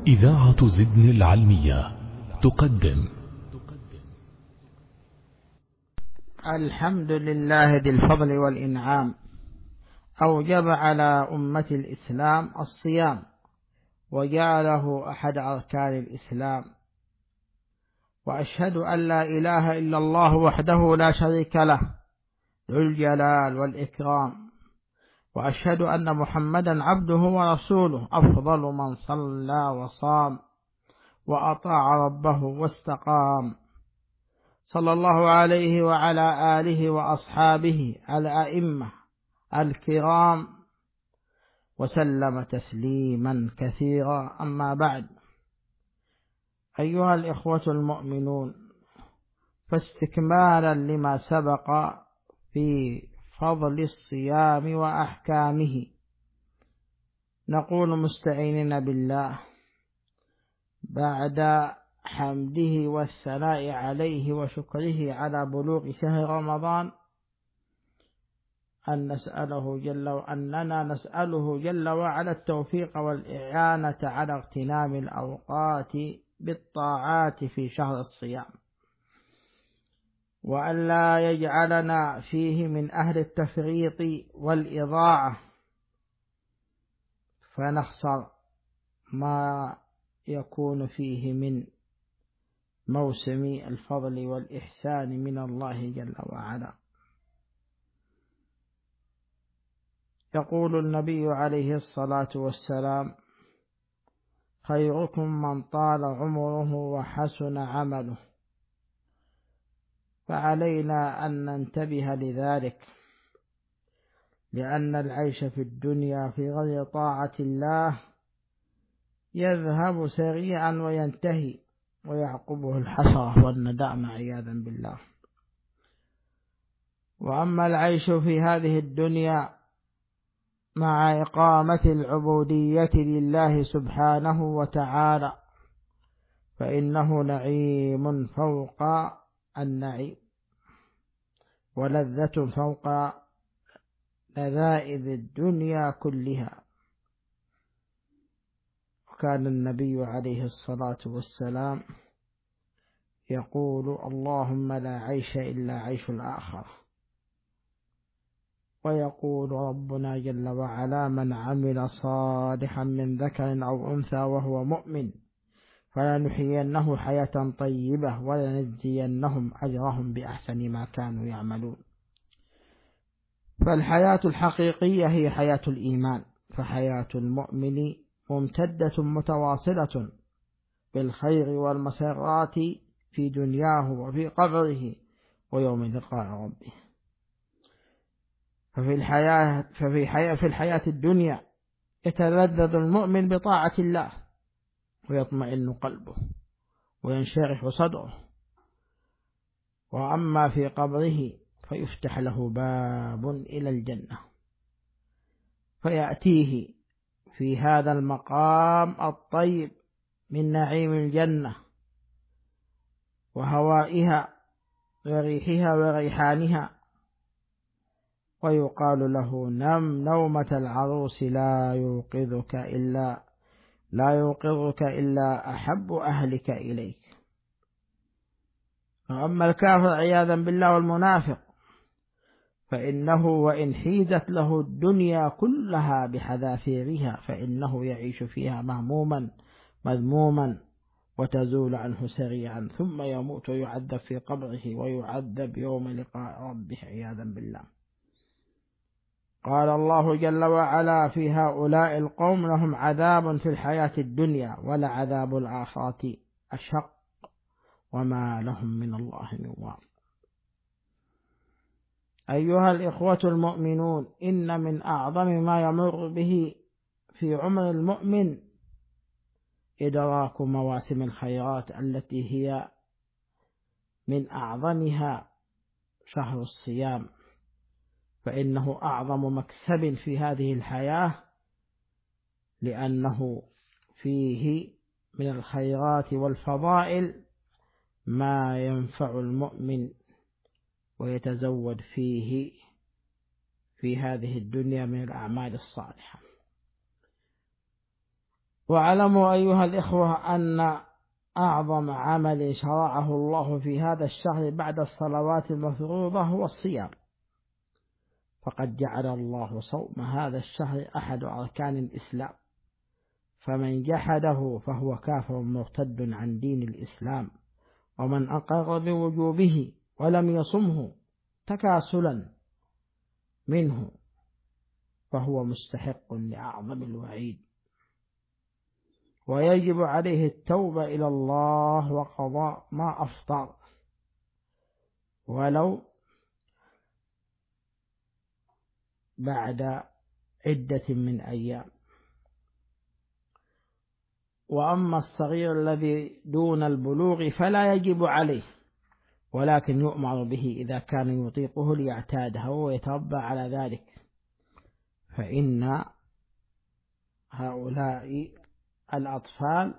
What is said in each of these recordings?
إذاعة زدن العلمية تقدم. الحمد لله ذي الفضل والإنعام، أوجب على أمة الإسلام الصيام وجعله أحد أركان الإسلام، وأشهد أن لا إله إلا الله وحده لا شريك له ذو الجلال والإكرام، وأشهد أن محمدا عبده ورسوله أفضل من صلى وصام وأطاع ربه واستقام، صلى الله عليه وعلى آله وأصحابه الأئمة الكرام وسلم تسليما كثيرا. أما بعد، أيها الإخوة المؤمنون، فاستكمالا لما سبق في فضل الصيام وأحكامه، نقول مستعينين بالله بعد حمده والثناء عليه وشكره على بلوغ شهر رمضان أننا نسأله جل وعلا التوفيق والإعانة على اغتنام الأوقات بالطاعات في شهر الصيام، وأن لا يجعلنا فيه من أهل التفريط والإضاعة فنخسر ما يكون فيه من موسم الفضل والإحسان من الله جل وعلا. يقول النبي عليه الصلاة والسلام: خيركم من طال عمره وحسن عمله. فعلينا أن ننتبه لذلك، لأن العيش في الدنيا في غير طاعة الله يذهب سريعا وينتهي، ويعقبه الحسرة والندامة عياذا بالله. وأما العيش في هذه الدنيا مع إقامة العبودية لله سبحانه وتعالى فإنه نعيم فوق النعيم، ولذة فوق لذائذ الدنيا كلها. وكان النبي عليه الصلاة والسلام يقول: اللهم لا عيش إلا عيش الآخرة. ويقول ربنا جل وعلا: من عمل صالحا من ذكر أو أنثى وهو مؤمن فلنحيينه حياة طيبة ولنجزينهم أجرهم بأحسن ما كانوا يعملون. فالحياة الحقيقية هي حياة الإيمان، فحياة المؤمن ممتدة متواصلة بالخير والمسرات في دنياه وفي قبره ويوم لقاء ربه. ففي الحياة الدنيا يتلذذ المؤمن بطاعة الله ويطمئن قلبه وينشرح صدره، وأما في قبره فيفتح له باب إلى الجنة، فيأتيه في هذا المقام الطيب من نعيم الجنة وهوائها وريحها وريحانها، ويقال له: نم نومة العروس لا يوقظك إلا أحب أهلك إليك. وأما الكافر عياذا بالله والمنافق فإنه وإن حيزت له الدنيا كلها بحذافيرها فإنه يعيش فيها مهموما مذموما وتزول عنه سريعا، ثم يموت ويعذب في قبره ويعذب يوم لقاء ربه عياذا بالله. قال الله جل وعلا في هؤلاء القوم: لهم عذاب في الحياة الدنيا ولعذاب الآخرة أشق وما لهم من الله من واق. أيها الإخوة المؤمنون، إن من أعظم ما يمر به في عمر المؤمن إدراك مواسم الخيرات التي هي من أعظمها شهر الصيام، فإنه أعظم مكسب في هذه الحياة، لأنه فيه من الخيرات والفضائل ما ينفع المؤمن ويتزود فيه في هذه الدنيا من الأعمال الصالحة. واعلموا أيها الإخوة أن أعظم عمل شرعه الله في هذا الشهر بعد الصلوات المفروضة هو الصيام، فقد جعل الله صوم هذا الشهر أحد أركان الإسلام، فمن جحده فهو كافر مرتد عن دين الإسلام، ومن أقر بوجوبه ولم يصمه تكاسلا منه فهو مستحق لأعظم الوعيد، ويجب عليه التوبة إلى الله وقضاء ما أفطر ولو بعد عدة من أيام. وأما الصغير الذي دون البلوغ فلا يجب عليه، ولكن يؤمر به إذا كان يطيقه ليعتاده ويتربى على ذلك، فإن هؤلاء الأطفال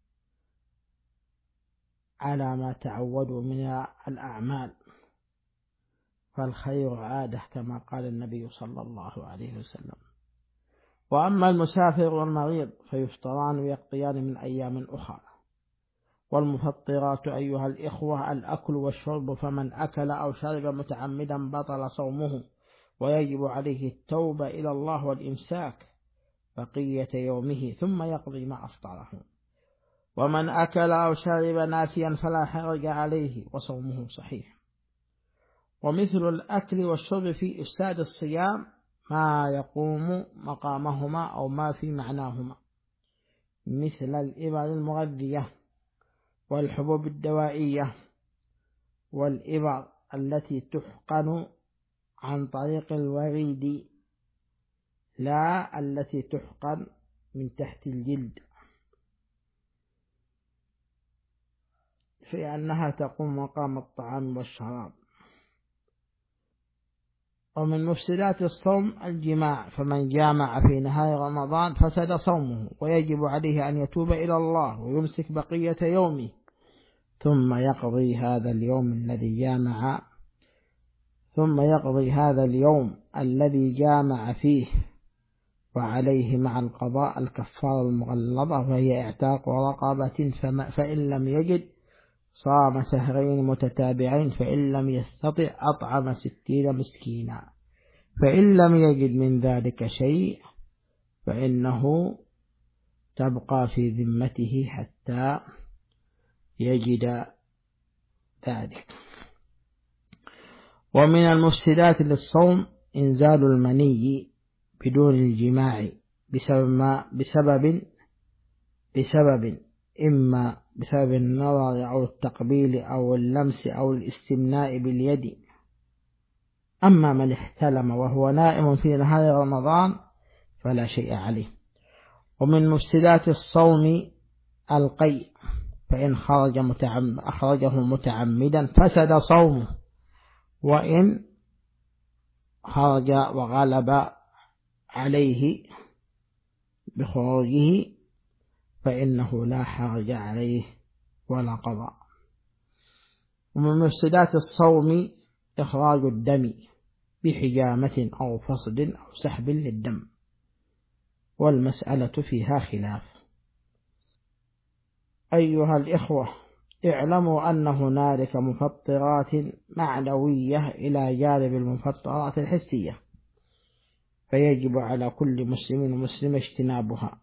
على ما تعودوا من الأعمال، فالخير عادة كما قال النبي صلى الله عليه وسلم. وأما المسافر والمريض فيفطران ويقضيان من أيام أخرى. والمفطرات أيها الإخوة الأكل والشرب، فمن أكل أو شرب متعمدا بطل صومه، ويجب عليه التوبة إلى الله والإمساك بقية يومه ثم يقضي ما أفطره. ومن أكل أو شرب ناسيا فلا حرج عليه وصومه صحيح. ومثل الأكل والشرب في إفساد الصيام ما يقوم مقامهما أو ما في معناهما، مثل الإبر المغذية والحبوب الدوائية والإبر التي تحقن عن طريق الوريد لا التي تحقن من تحت الجلد، في أنها تقوم مقام الطعام والشراب. ومن مفسدات الصوم الجماع، فمن جامع في نهار رمضان فسد صومه، ويجب عليه أن يتوب إلى الله ويمسك بقية يومه ثم يقضي هذا اليوم الذي جامع فيه، وعليه مع القضاء الكفارة المغلظة وهي اعتاق رقبة، فإن لم يجد صام شهرين متتابعين، فإن لم يستطع أطعم 60 مسكينا، فإن لم يجد من ذلك شيء فإنه تبقى في ذمته حتى يجد ذلك. ومن المفسدات للصوم إنزال المني بدون الجماع بسبب إما بسبب النظر أو التقبيل أو اللمس أو الاستمناء باليد. أما من احتلم وهو نائم في نهار رمضان فلا شيء عليه. ومن مفسدات الصوم القيء، فإن أخرجه متعمدا فسد صومه، وإن خرج وغلب عليه بخروجه فإنه لا حرج عليه ولا قضاء. ومن مفسدات الصوم إخراج الدم بحجامة أو فصد أو سحب للدم، والمسألة فيها خلاف. أيها الإخوة اعلموا أن هنالك مفطرات معنوية إلى جانب المفطرات الحسية، فيجب على كل مسلم ومسلمة اجتنابها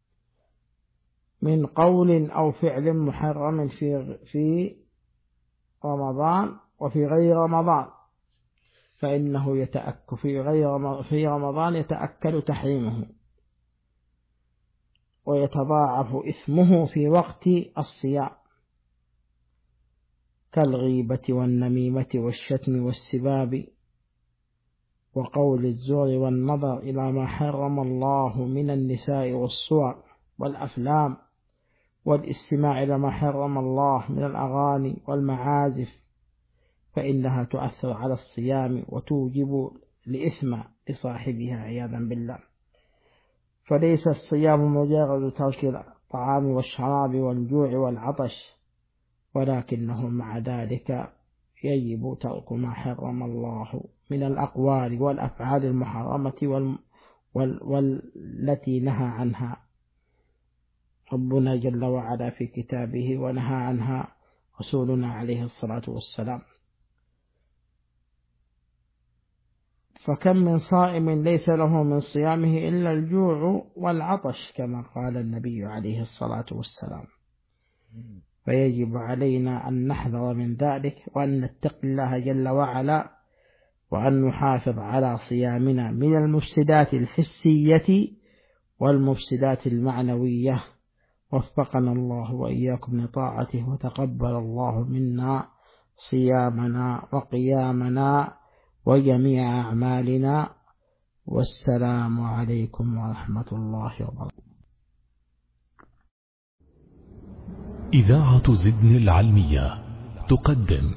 من قول أو فعل محرم في رمضان وفي غير رمضان، فإنه في رمضان يتأكد تحريمه ويتضاعف إثمه في وقت الصيام، كالغيبة والنميمة والشتم والسباب وقول الزور والنظر إلى ما حرم الله من النساء والصور والأفلام، والاستماع إلى ما حرم الله من الأغاني والمعازف، فإنها تؤثر على الصيام وتوجب الإثم لصاحبها عياذا بالله. فليس الصيام مجرد ترك الطعام والشراب والجوع والعطش، ولكنه مع ذلك يجب ترك ما حرم الله من الأقوال والأفعال المحرمة والتي نهى عنها. ربنا جل وعلا في كتابه ونهى عنها رسولنا عليه الصلاة والسلام. فكم من صائم ليس له من صيامه إلا الجوع والعطش كما قال النبي عليه الصلاة والسلام. فيجب علينا أن نحذر من ذلك وأن نتقي الله جل وعلا وأن نحافظ على صيامنا من المفسدات الحسية والمفسدات المعنوية. وفقنا الله وإياكم لطاعته وتقبل الله منا صيامنا وقيامنا وجميع أعمالنا. والسلام عليكم ورحمة الله وبركاته. إذاعة زدن العلمية تقدم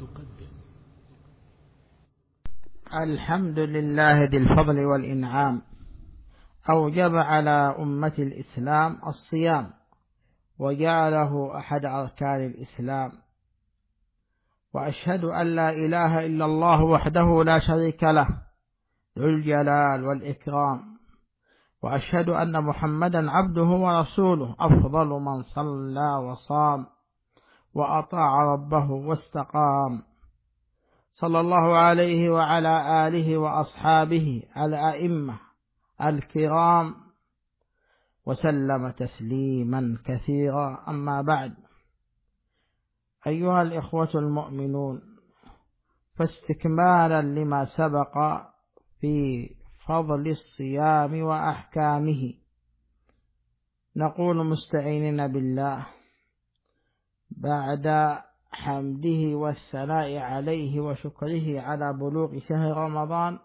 الحمد لله ذي الفضل والإنعام، أوجب على أمة الإسلام الصيام وجعله أحد أركان الإسلام. وأشهد أن لا إله إلا الله وحده لا شريك له ذو الجلال والإكرام، وأشهد أن محمدا عبده ورسوله أفضل من صلى وصام وأطاع ربه واستقام، صلى الله عليه وعلى آله وأصحابه الأئمة الكرام وسلم تسليما كثيرا. أما بعد، أيها الإخوة المؤمنون، فاستكمالا لما سبق في فضل الصيام وأحكامه، نقول مستعينين بالله بعد حمده والثناء عليه وشكره على بلوغ شهر رمضان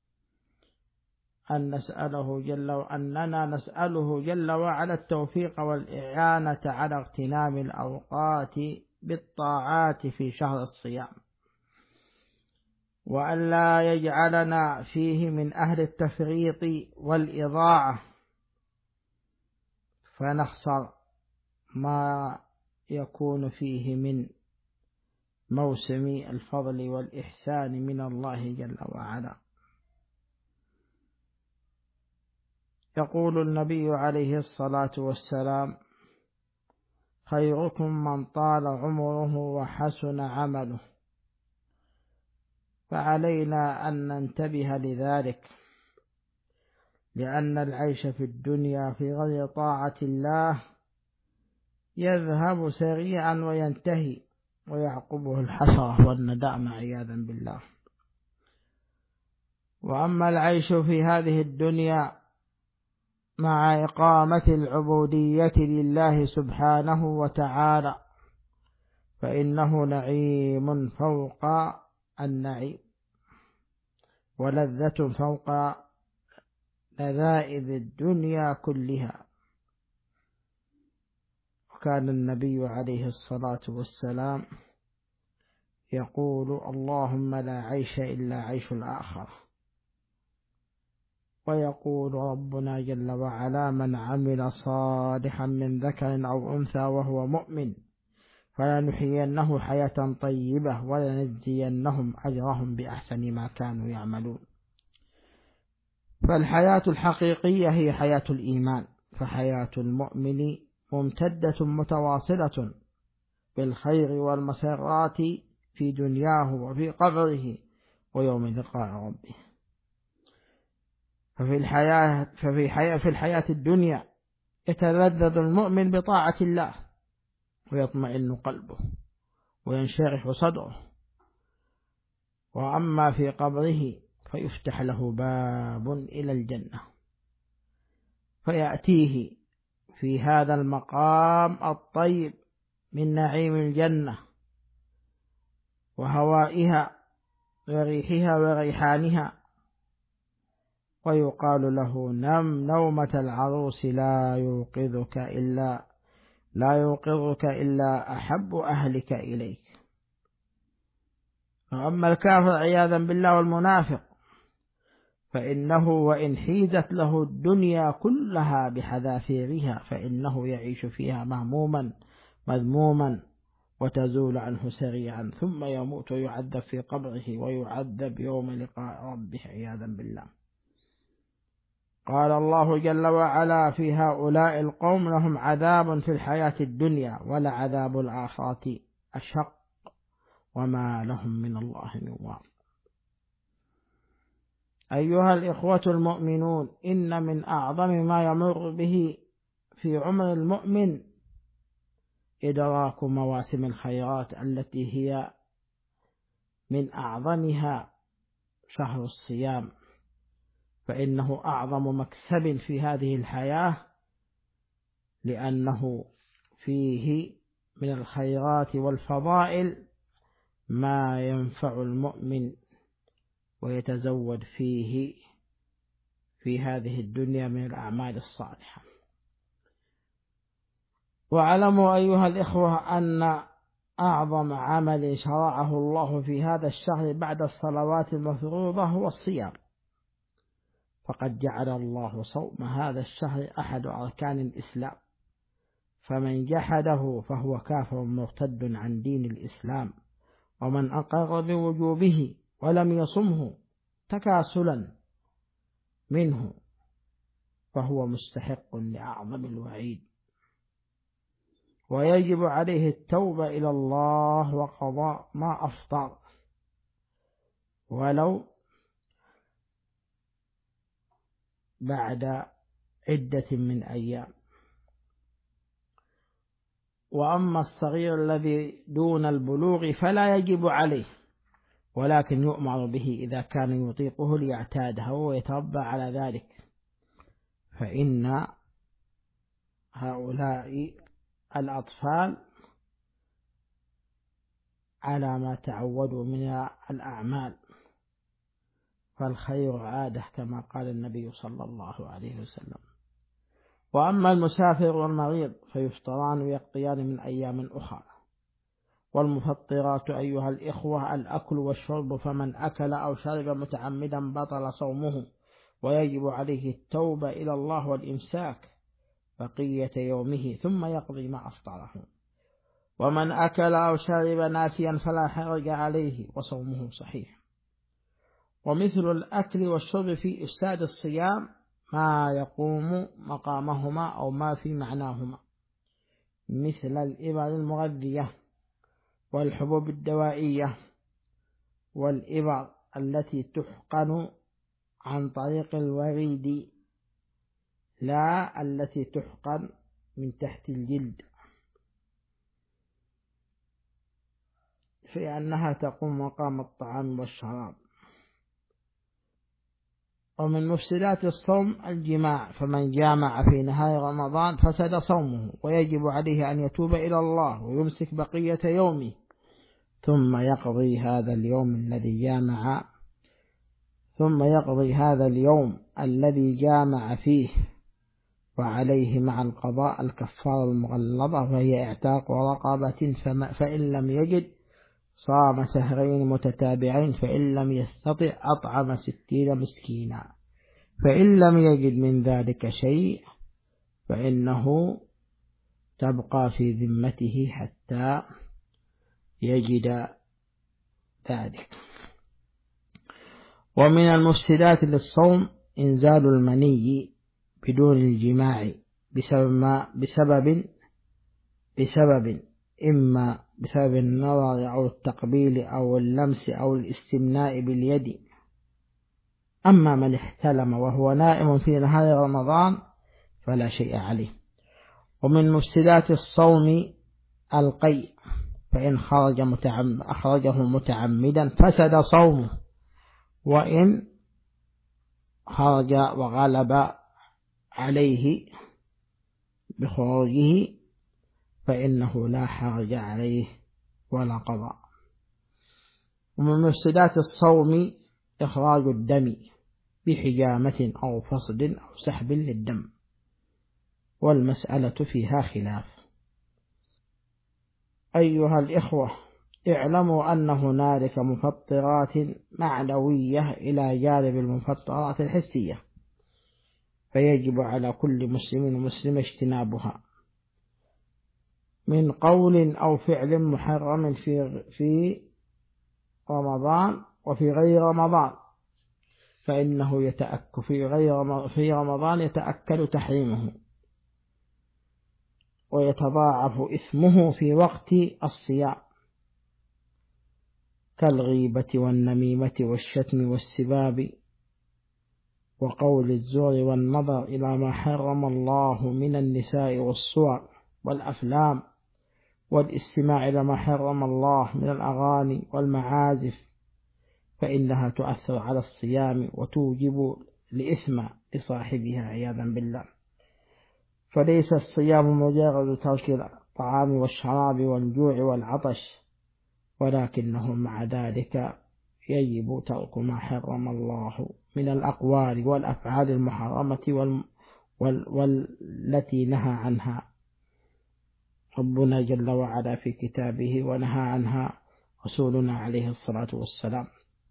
أننا نسأله جل وعلا التوفيق والإعانة على اغتنام الأوقات بالطاعات في شهر الصيام، وأن لا يجعلنا فيه من أهل التفريط والإضاعة فنخسر ما يكون فيه من موسم الفضل والإحسان من الله جل وعلا. يقول النبي عليه الصلاة والسلام: خيركم من طال عمره وحسن عمله. فعلينا أن ننتبه لذلك، لأن العيش في الدنيا في غير طاعة الله يذهب سريعا وينتهي ويعقبه الحسرة والندامة عياذا بالله. وأما العيش في هذه الدنيا مع إقامة العبودية لله سبحانه وتعالى فإنه نعيم فوق النعيم ولذة فوق لذائذ الدنيا كلها. وكان النبي عليه الصلاة والسلام يقول: اللهم لا عيش إلا عيش الآخرة. ويقول ربنا جل وعلا: من عمل صالحا من ذكر أو أنثى وهو مؤمن فلنحيينه حياة طيبة ولنجزينهم أجرهم بأحسن ما كانوا يعملون. فالحياة الحقيقية هي حياة الإيمان، فحياة المؤمن ممتدة متواصلة بالخير والمسرات في دنياه وفي قبره ويوم لقاء ربه. ففي الحياة الدنيا يتلذذ المؤمن بطاعة الله ويطمئن قلبه وينشرح صدره، وأما في قبره فيفتح له باب إلى الجنة، فيأتيه في هذا المقام الطيب من نعيم الجنة وهوائها وريحها وريحانها، ويقال له: نم نومة العروس لا يوقظك إلا أحب أهلك إليك. وأما الكافر عياذا بالله والمنافق فإنه وإن حيزت له الدنيا كلها بحذافيرها فإنه يعيش فيها مهموما مذموما وتزول عنه سريعا، ثم يموت ويعذب في قبره ويعذب يوم لقاء ربه عياذا بالله. قال الله جل وعلا في هؤلاء القوم لهم عذاب في الحياة الدنيا ولعذاب الآخرة أشق وما لهم من الله من واق. أيها الإخوة المؤمنون، إن من أعظم ما يمر به في عمر المؤمن إدراك مواسم الخيرات التي هي من أعظمها شهر الصيام، فإنه أعظم مكسب في هذه الحياة، لأنه فيه من الخيرات والفضائل ما ينفع المؤمن ويتزود فيه في هذه الدنيا من الأعمال الصالحة. واعلموا أيها الإخوة أن أعظم عمل شرعه الله في هذا الشهر بعد الصلوات المفروضة هو الصيام، فقد جعل الله صوم هذا الشهر أحد أركان الإسلام، فمن جحده فهو كافر مرتد عن دين الإسلام، ومن أقر بوجوبه ولم يصمه تكاسلا منه فهو مستحق لأعظم الوعيد، ويجب عليه التوبة إلى الله وقضاء ما أفطر ولو بعد عدة من أيام. وأما الصغير الذي دون البلوغ فلا يجب عليه، ولكن يؤمر به إذا كان يطيقه ليعتاده ويتربى على ذلك، فإن هؤلاء الأطفال على ما تعودوا من الأعمال، فالخير عادة كما قال النبي صلى الله عليه وسلم. وأما المسافر والمريض فيفطران ويقضيان من أيام أخرى. والمفطرات أيها الإخوة الأكل والشرب، فمن أكل أو شرب متعمدا بطل صومه، ويجب عليه التوبة إلى الله والإمساك بقية يومه ثم يقضي ما أفطره. ومن أكل أو شرب ناسيا فلا حرج عليه وصومه صحيح. ومثل الأكل والشرب في إفساد الصيام ما يقوم مقامهما أو ما في معناهما، مثل الإبر المغذية والحبوب الدوائية والإبر التي تحقن عن طريق الوريد لا التي تحقن من تحت الجلد، في أنها تقوم مقام الطعام والشراب. ومن مفسدات الصوم الجماع، فمن جامع في نهار رمضان فسد صومه، ويجب عليه أن يتوب إلى الله ويمسك بقية يومه ثم يقضي هذا اليوم الذي جامع فيه، وعليه مع القضاء الكفارة المغلظة وهي اعتاق رقبة، فإن لم يجد صام شهرين متتابعين، فإن لم يستطع أطعم 60 مسكينا، فإن لم يجد من ذلك شيء فإنه تبقى في ذمته حتى يجد ذلك. ومن المفسدات للصوم إنزال المني بدون الجماع بسبب إما بسبب النظر أو التقبيل أو اللمس أو الاستمناء باليد. أما من احتلم وهو نائم في نهار رمضان فلا شيء عليه. ومن مفسدات الصوم القيء، فإن أخرجه متعمدا فسد صومه، وإن خرج وغلب عليه بخروجه فإنه لا حرج عليه ولا قضاء. ومن مفسدات الصوم إخراج الدم بحجامة أو فصد أو سحب للدم، والمسألة فيها خلاف. أيها الإخوة، اعلموا أن هنالك مفطرات معنوية إلى جانب المفطرات الحسية، فيجب على كل مسلم ومسلمة اجتنابها من قول أو فعل محرم في رمضان وفي غير رمضان، فإنه يتأكد في رمضان يتأكد تحريمه، ويتضاعف إثمه في وقت الصيام، كالغيبة والنميمة والشتم والسباب وقول الزور والنظر إلى ما حرم الله من النساء والصور والأفلام، والاستماع إلى ما حرم الله من الأغاني والمعازف، فإنها تؤثر على الصيام وتوجب الإثم لصاحبها عياذا بالله. فليس الصيام مجرد ترك الطعام والشراب والجوع والعطش، ولكنه مع ذلك يجب ترك ما حرم الله من الأقوال والأفعال المحرمة والتي نهى عنها ربنا جل وعلا في كتابه، ونهى عنها رسولنا عليه الصلاة والسلام.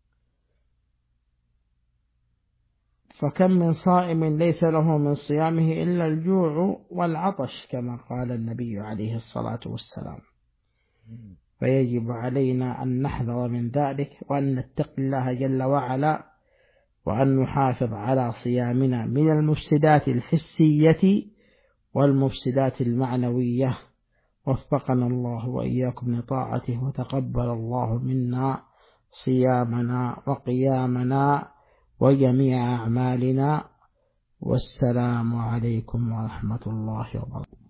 فكم من صائم ليس له من صيامه إلا الجوع والعطش كما قال النبي عليه الصلاة والسلام. فيجب علينا أن نحذر من ذلك، وأن نتقي الله جل وعلا، وأن نحافظ على صيامنا من المفسدات الحسية والمفسدات المعنوية. وفقنا الله وإياكم لطاعته، وتقبل الله منا صيامنا وقيامنا وجميع أعمالنا. والسلام عليكم ورحمة الله وبركاته.